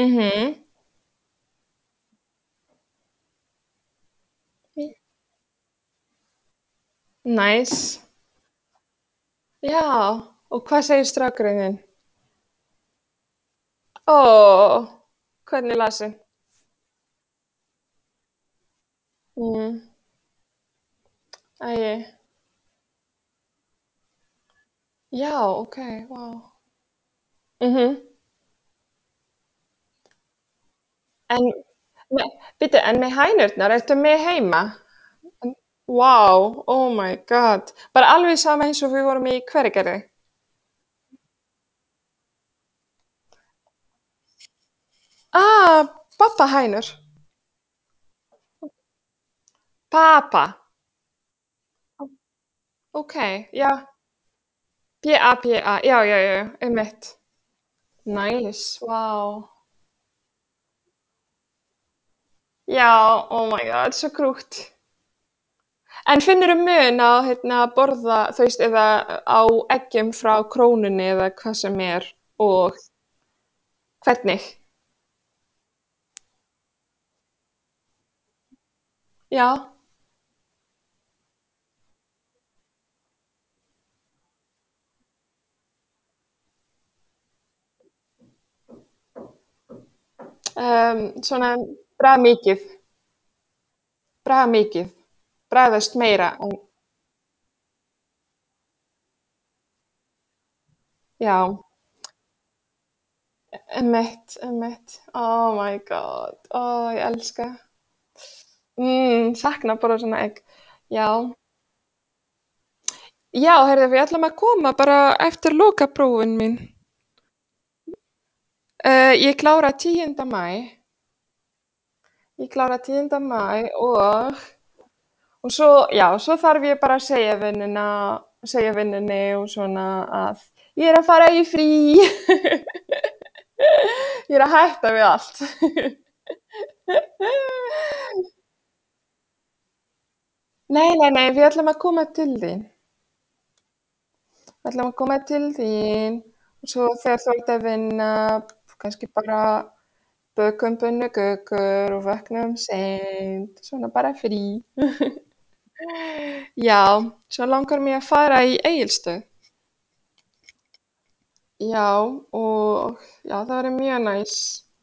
Mhm. Næs. Já, og hvað segir strákurinn þinn? Ó, hvernig las hann? Mm, æi. Já, ókei, vá. Mhm. En bíddu, en með hænurnar, ertu með heima? En vá, oh my god. Bara alveg sama eins og við vorum í Hveragerði? Ah, pappahænur. Papa. Ókei, já. P-A-P-A, já, já, já, einmitt. Nice, vá. Já, oh my god, svo krútt. En finnurðu mun á hérna að borða, þú veist, eða á eggjum frá Krónunni eða hvað sem er og hvernig? Já, svona bragðmikið, bragðmikið, bragðast meira en já, einmitt, einmitt. Oh my god, ó, ég elska. Sakna bara svona egg. Já, já, heyrðu, við ætlum að koma bara eftir lokaprófin mín. Ég klára 10. maí. Ég klára 10. maí og svo, já, svo þarf ég bara að segja vinnunni og svona að ég er að fara í frí. Ég er að hætta við allt. Nei, nei, nei, við ætlum að koma til þín. Við ætlum að koma til þín og svo þegar þú ert að vinna, kannski bara bökum pönnukökur og vöknum seint, svona bara frí. Já, svo langar mér að fara í Egilsstöð. Já, og já, það væri mjög næs.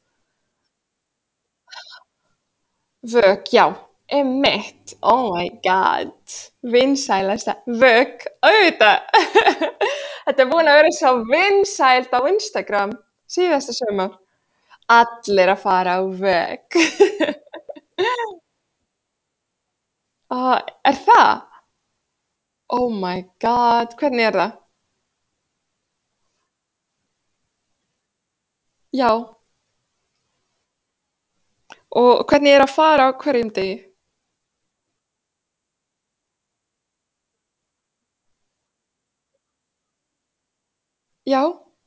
Vök, já, einmitt. Oh my god. Vinsælasta vök, auðvitað. Þetta er búin að vera svo vinsælt á Instagram síðasta sumar. Allir að fara á vök. Er það? Oh my god, hvernig er það? Já, og hvernig er að fara á hverjum degi? Já,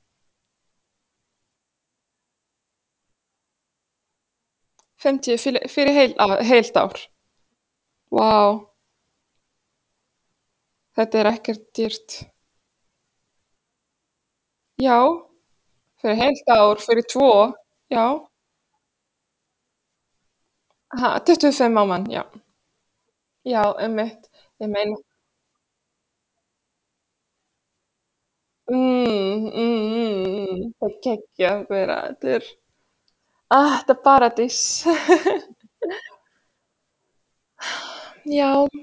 50 fyrir heilt ár. Vá, þetta er ekkert dýrt. Já, fyrir heilt ár, fyrir tvo. Já, 25 á mann, já. Já, einmitt. Ég meina, það er geggjað að vera, þetta er paradís. Já,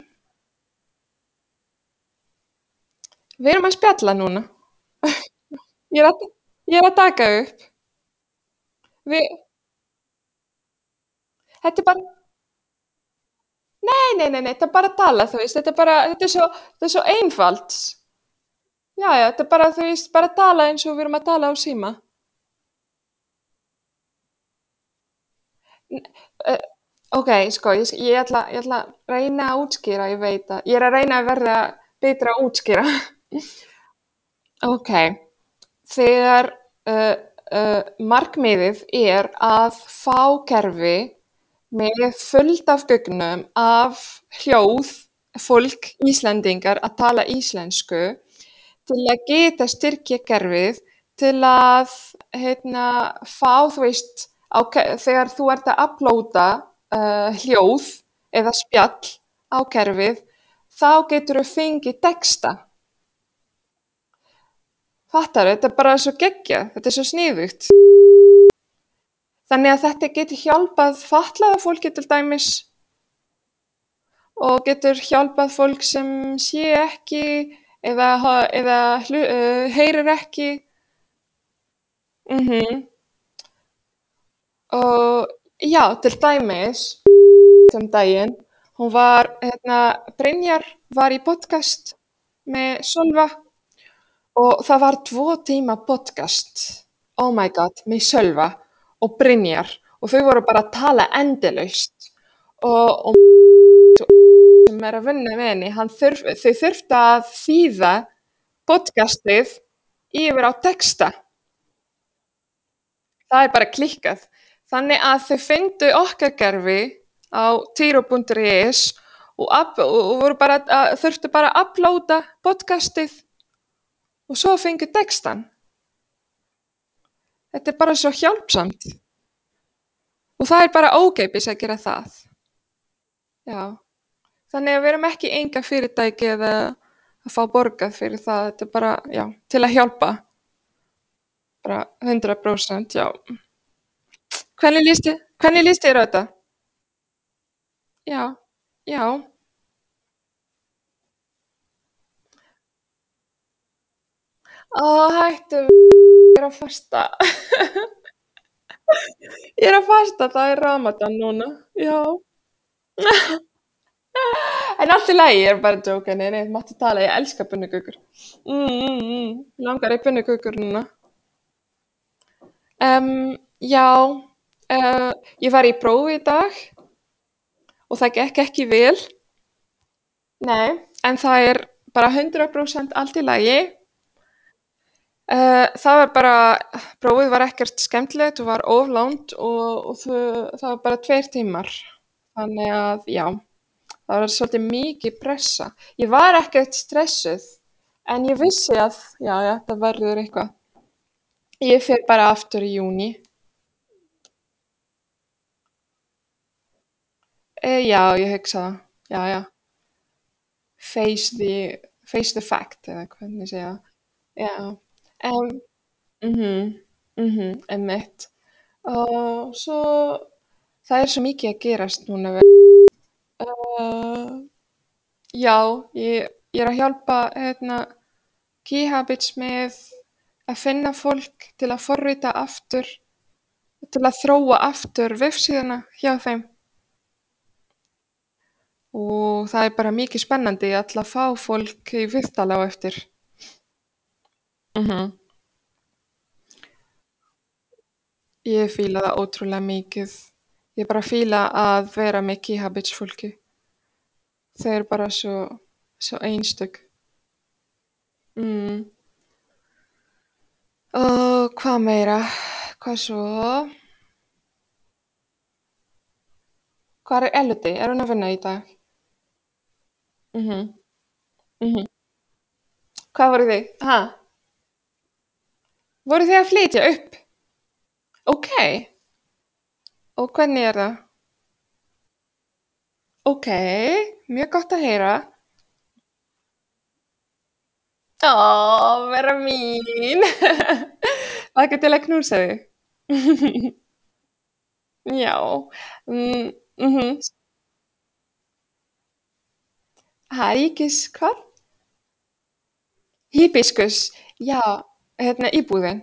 við erum að spjalla núna. Ég er að, ég er að taka upp. Við, þetta er bara, nei, nei, nei, nei, þetta er bara að tala, þú veist, þetta er bara, þetta er svo einfalt. Já, já, þetta er bara, þú veist, bara að tala eins og við erum að tala á síma. Uh, ok, sko, ég ætla að reyna að útskýra, ég veit að, ég er að reyna að verða betra að útskýra. Ok, þegar markmiðið er að fá kerfi með fullt af gögnum af hljóð fólk, Íslendingar, að tala íslensku til að geta styrkja kerfið til að fá, þú veist, þegar þú ert að uploada hljóð eða spjall á kerfið, þá geturðu fengið texta. Fattarðu? Þetta er bara svo geggjað, þetta er svo sniðugt. Þannig að þetta getur hjálpað fatlaða fólki til dæmis og getur hjálpað fólk sem sé ekki eða heyrir ekki. Mhm. Og já, til dæmis daginn, hún var, Brynjar var í podcast með Sölva og það var 2 tíma podcast, oh my god, með Sölva og Brynjar og þau voru bara að tala endalaust og sem er að vinna með henni, þau þurftu að þýða podcastið yfir á texta. Það er bara klikkað. Þannig að þau fyndu okkar gerfi á tiro.is og þurftu bara að uploada podcastið og svo fengu textan. Þetta er bara svo hjálpsamt og það er bara ókeypis að gera það. Já. Þannig að við erum ekki enga fyrirtæki eða að fá borgað fyrir það. Þetta er bara, já, til að hjálpa. Bara 100%, já. Hvernig líst þér á þetta? Já, já. Hættu, ég er að fasta. Ég er að fasta, það er Ramadan núna. Já. En allt í lagi, ég er bara að djóka. Nei, máttu tala, ég elska pönnukökur. Langar í pönnukökur núna. Já, ég var í prófi í dag og það gekk ekki vel. Nei, en það er bara 100% allt í lagi. Það var bara, prófið var ekkert skemmtilegt og var of langt og það var bara 2 tímar. Þannig að, já, það var svolítið mikið pressa. Ég var ekkert stressuð, en ég vissi að, já, það verður eitthvað. Ég fer bara aftur í júní. Já, ég hugsa það. Já, já. Face the fact, eða hvernig segja það. Já. Um, einmitt. Og svo, það er svo mikið að gerast núna. Uh, já, ég er að hjálpa Key Habits með að finna fólk til að forrita aftur, til að þróa aftur vefsíðuna hjá þeim. Og það er bara mikið spennandi að fá fólk í viðtal á eftir. Mhm. Ég fíla það ótrúlega mikið. Ég bara fíla að vera með Key Habits fólki. Þau eru bara svo einstök. Mm. Og hvað meira? Hvað svo? Hvað er Elodie? Er hún að vinna í dag? Mhm. Mhm. Hvað voru þið? Ha? Voru þið að flytja upp? Ok. Og hvernig er það? Ok. Mjög gott að heyra. Ó, vera mín. Hlakka til að knúsa þig. Já. Mm, mhm. Ríkis, hvað? Hibiskus. Já, íbúðin.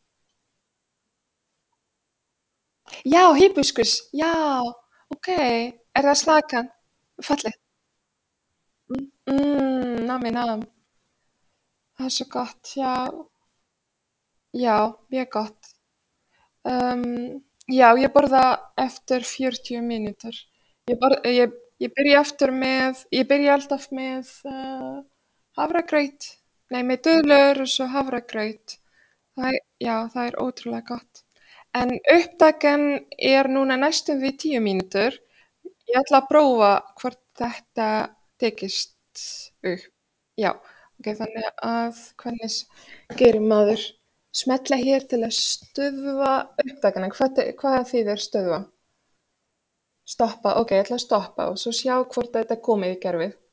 Já, hibiskus. Já, ok. Er það slakan? Fallegt. Nammi nam. Það er svo gott. Já, já, mjög gott. Já, ég borða eftir 40 mínútur. Ég byrja alltaf með hafragraut. Nei, með döðlur og svo hafragraut. Já, það er ótrúlega gott. En upptakan er núna næstum því 10 mínútur. Ég ætla að prófa hvort þetta tekist upp. Já, ok, þannig að hvernig gerir maður? Smella hér til að stöðva upptökuna. Hvað þýðir stöðva? Stoppa, ok, ég ætla að stoppa og svo sjá hvort þetta er komið í kerfið.